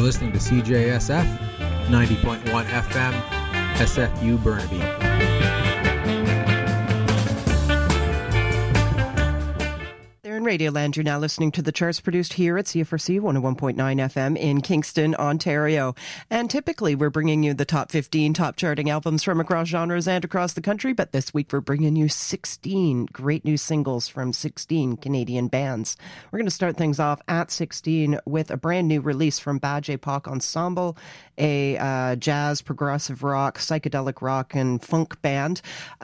listening to CJSF 90.1 FM, SFU Burnaby. In Radioland, you're now listening to the charts produced here at CFRC 101.9 FM in Kingston, Ontario. And typically we're bringing you the top 15 top charting albums from across genres and across the country, but this week we're bringing you 16 great new singles from 16 Canadian bands. We're going to start things off at 16 with a brand new release from Bad J-Poc Ensemble, a jazz, progressive rock, psychedelic rock, and funk band.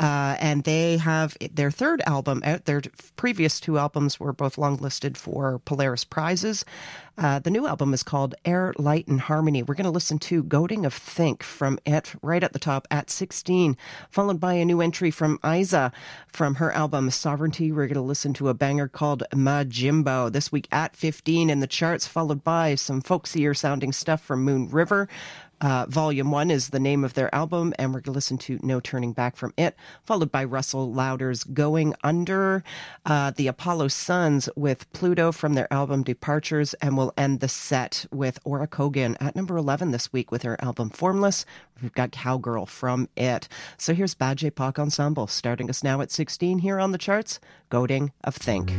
And they have their third album out. Their previous two albums were both longlisted for Polaris Prizes. The new album is called Air, Light, and Harmony. We're going to listen to Goading of Think from it right at the top at 16, followed by a new entry from Isa from her album Sovereignty. We're going to listen to a banger called Majimbo this week at 15 in the charts, followed by some folksier sounding stuff from Moon River. Volume 1 is the name of their album, and we're going to listen to No Turning Back from it, followed by Russell Lauder's Going Under, the Apollo Suns with Pluto from their album Departures, and we'll end the set with Ora Kogan at number 11 this week with her album Formless. We've got Cowgirl from it. So here's Bad J-Poc Ensemble, starting us now at 16 here on the charts, Goading of Think.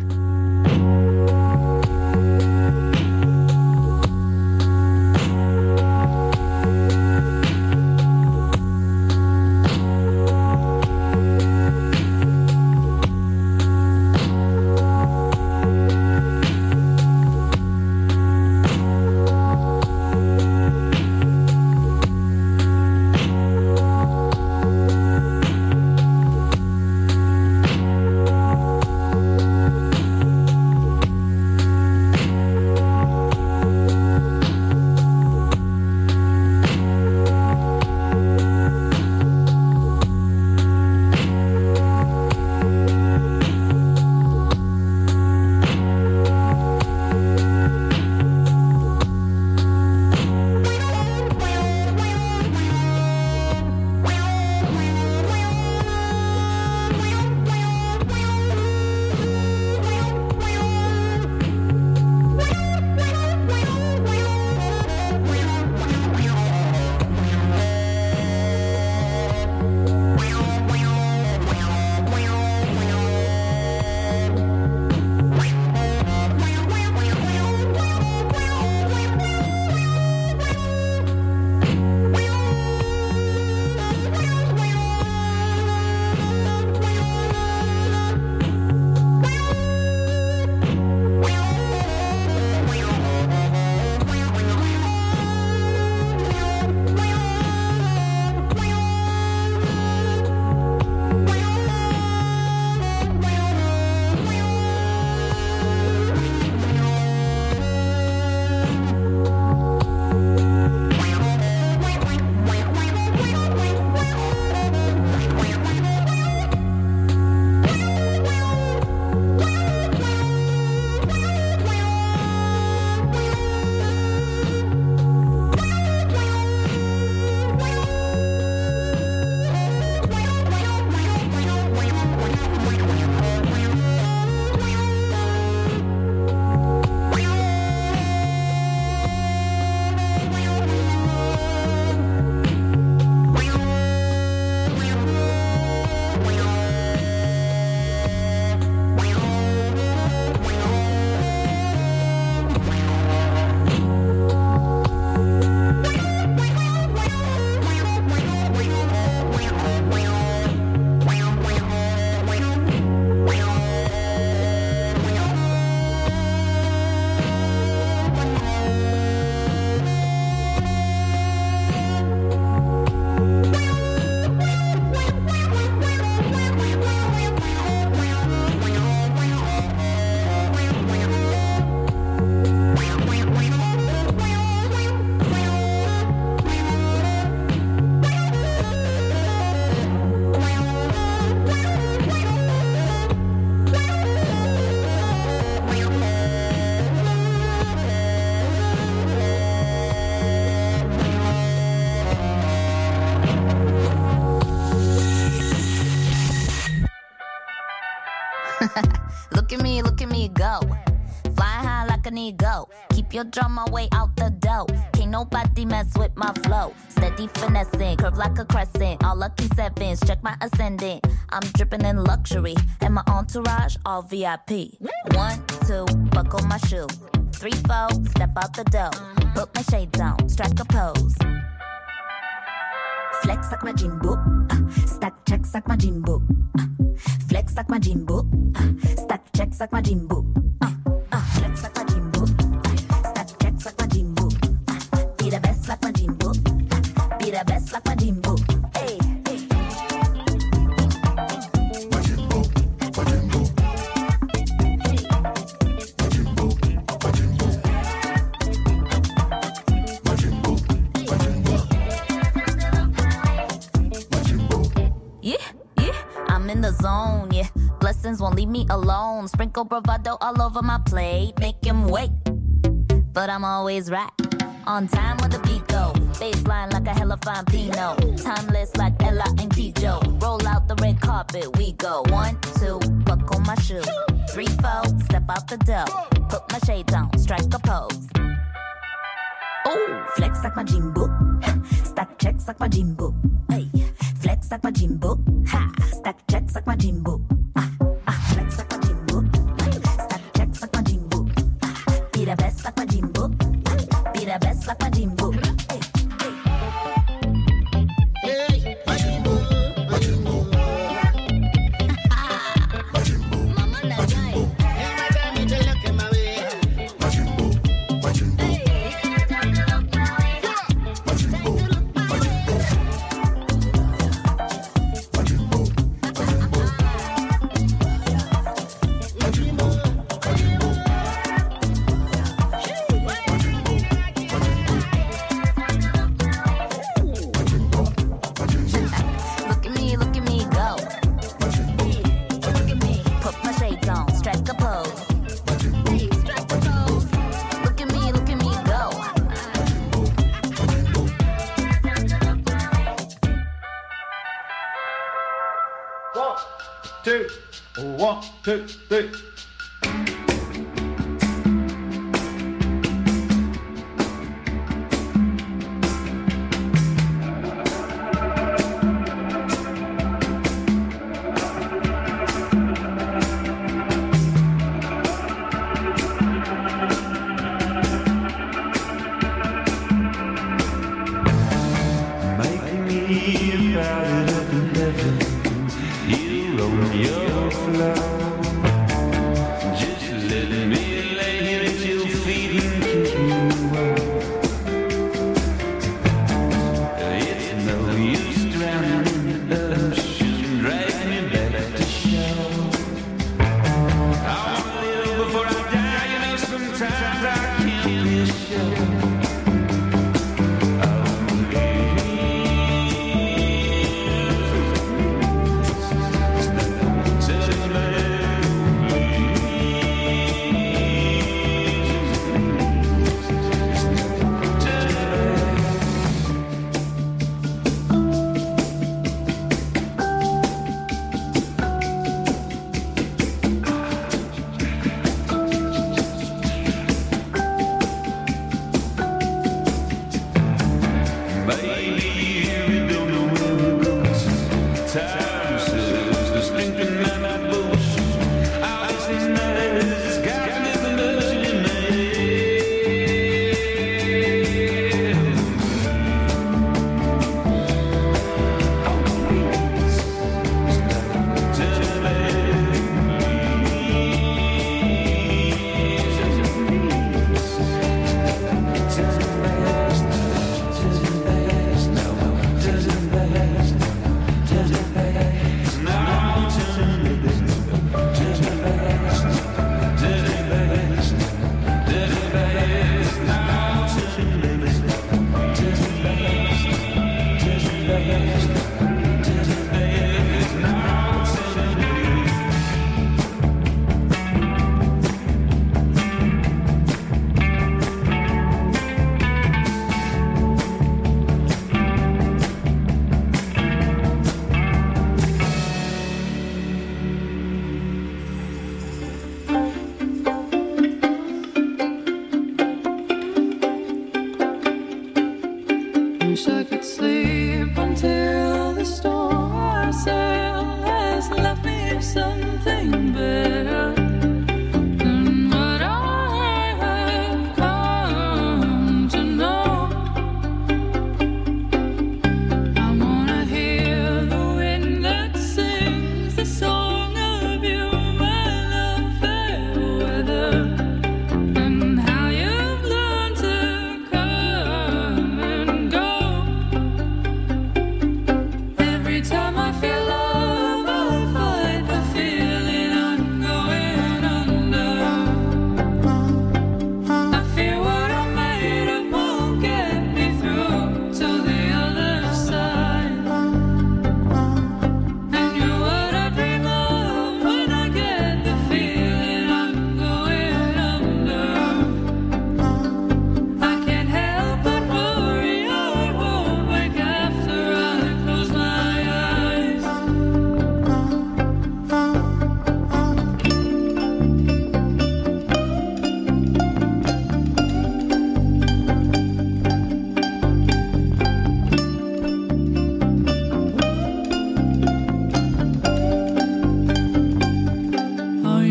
Look at me go. Fly high like an ego. Keep Keep your drama way out the door. Can't nobody mess with my flow. Steady finessing, curve like a crescent. All lucky sevens, check my ascendant. I'm dripping in luxury, and my entourage all VIP. 1, 2, buckle my shoe. 3, 4, step out the door. Put my shades on, strike a pose. Flex like my Jimbo, stack checks like my Jimbo. Flex like my Jimbo, stack checks like my Jimbo. Flex like my Jimbo, stack checks like my Jimbo. Be the best like my Jimbo, be the best like my Jimbo. Hey, hey. My Jimbo, my Jimbo. My Jimbo, my Jimbo. My Jimbo, my Jimbo. Yeah, yeah, I'm in the zone, yeah. Blessings won't leave me alone. Sprinkle bravado all over my plate. Make him wait, but I'm always right. On time when the beat go. Baseline like a hella fine Pinot. Timeless like Ella and Kijo. Roll out the red carpet, we go. 1, 2, buckle my shoe. 3, 4, step out the door. Put my shades on, strike a pose. Ooh, flex like my Jimbo. Stack checks like my Jimbo. Hey, flex like my Jimbo. Ha, stack checks like my Jimbo. Flex like my Jimbo. Stack checks like my Jimbo. Be the best like my Jimbo. Be the best like my Jimbo. Hey, hey. Hey, my Jimbo. My Jimbo. My Jimbo. My Jimbo. Every time you look in my way. My Jimbo. My Jimbo. My Jimbo. My Jimbo. My Jimbo. Look at me go. Put my shades on, strike a pose. Look at me go. 1, 2, 1, 2, 3. Your flow.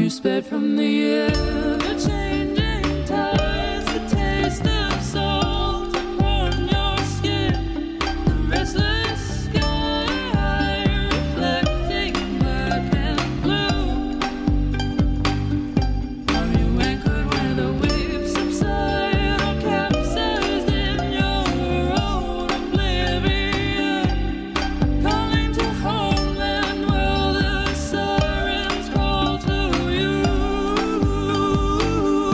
you sped from the air, the changing tides, the taste of salt upon your skin, the restless sky reflecting black and blue. Are you anchored where the waves subside, or capsized in your own oblivion? Calling to homeland, will the sirens call to you?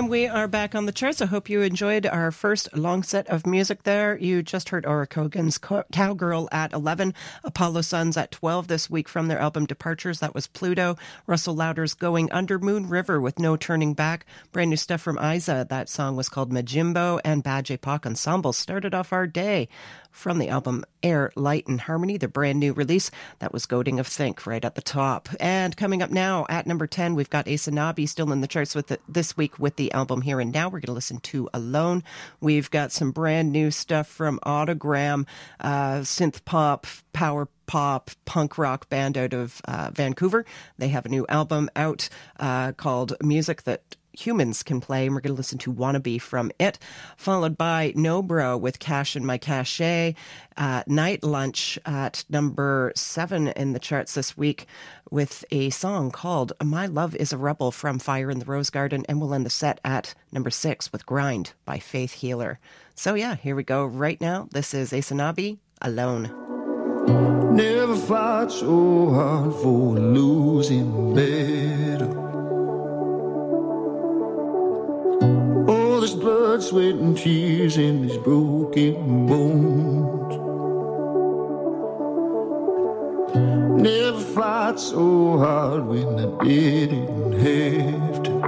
And we are back on the charts. I hope you enjoyed our first long set of music there. You just heard Ora Kogan's Cowgirl at 11, Apollo Suns at 12 this week from their album Departures. That was Pluto. Russell Lauder's Going Under, Moon River with No Turning Back. Brand new stuff from Isa. That song was called Majimbo, and Bad J Pock Ensemble started off our day from the album Air, Light and Harmony, their brand new release. That was Goading of Think right at the top. And coming up now at number 10, we've got Asanabi still in the charts with this week with the album Here and Now. We're going to listen to Alone. We've got some brand new stuff from Autogram, synth pop, power pop, punk rock band out of Vancouver. They have a new album out called Music That Humans Can Play, and we're going to listen to Wannabe from it, followed by Nobro with Cash in My Cache, Night Lunch at number 7 in the charts this week with a song called My Love is a Rebel from Fire in the Rose Garden, and we'll end the set at number 6 with Grind by Faith Healer. So yeah, here we go right now. This is Asanabi, Alone. Never fought so hard for losing better. All this blood, sweat, and tears and these broken bones. Never fought so hard when I didn't have to.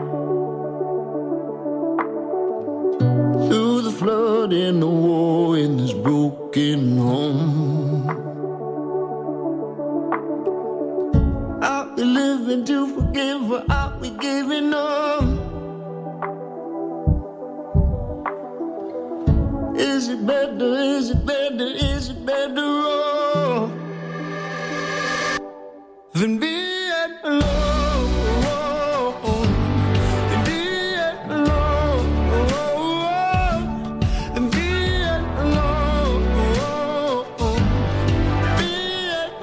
Through the flood and the war in this broken home. I'll be living to forgive, or I'll be giving up. Is it better, is it better, is it better off than being alone? Than being alone. Than being alone. Being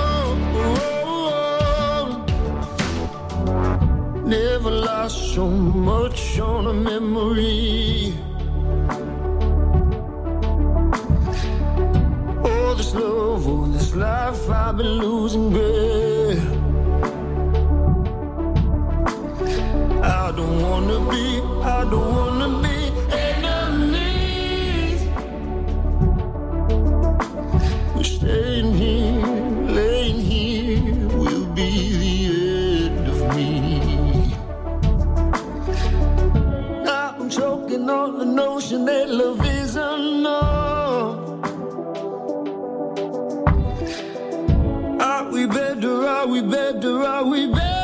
alone. Never lost so much on a memory. This love, all this life, I've been losing grip. I don't wanna be enemies. We're staying here, laying here, will be the end of me. Now I'm choking on the notion that love is enough. Are we better, are we better, are we better?